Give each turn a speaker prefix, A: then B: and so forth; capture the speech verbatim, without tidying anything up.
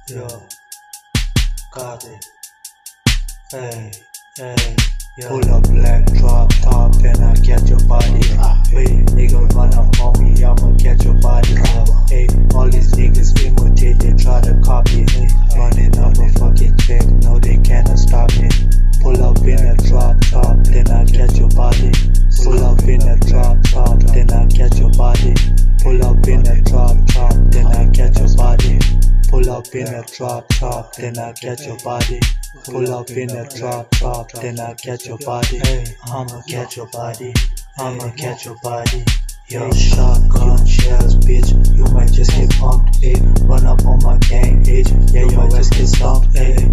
A: Yo, got it. Hey, hey, yo. Pull up black drop top, then I catch your body. Hey, nigga run up on me, I'ma catch your body. Hey, all these niggas imitate, they try to copy. Hey, running up a fucking check, no they cannot stop me. Pull up in a drop top, then I catch your body. Pull up in a drop top, then I catch your body. Pull up in a drop top, then I catch your body. Pull up in a drop top, then I catch your body. Pull up in a drop top, then I catch your body. Hey, I'ma catch your body. I'ma catch your body. Yo, shotgun shells, bitch. You might just get pumped. Hey, run up on my gang, bitch. Yeah, you might just get stomped. Hey.